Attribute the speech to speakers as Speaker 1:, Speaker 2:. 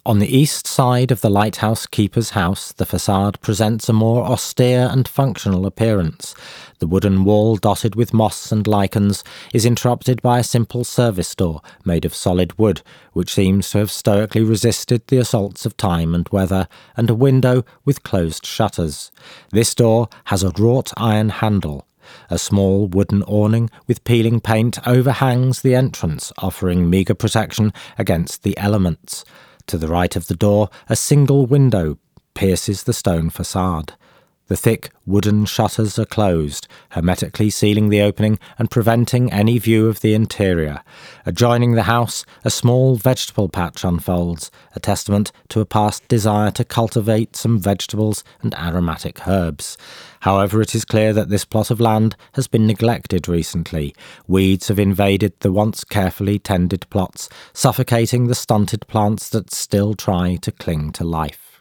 Speaker 1: On the east side of the lighthouse keeper's house, the facade presents a more austere and functional appearance. The wooden wall, dotted with moss and lichens, is interrupted by a simple service door made of solid wood, which seems to have stoically resisted the assaults of time and weather, and a window with closed shutters. This door has a wrought iron handle. A small wooden awning with peeling paint overhangs the entrance, offering meagre protection against the elements. To the right of the door, a single window pierces the stone facade. The thick wooden shutters are closed, hermetically sealing the opening and preventing any view of the interior. Adjoining the house, a small vegetable patch unfolds, a testament to a past desire to cultivate some vegetables and aromatic herbs. However, it is clear that this plot of land has been neglected recently. Weeds have invaded the once carefully tended plots, suffocating the stunted plants that still try to cling to life.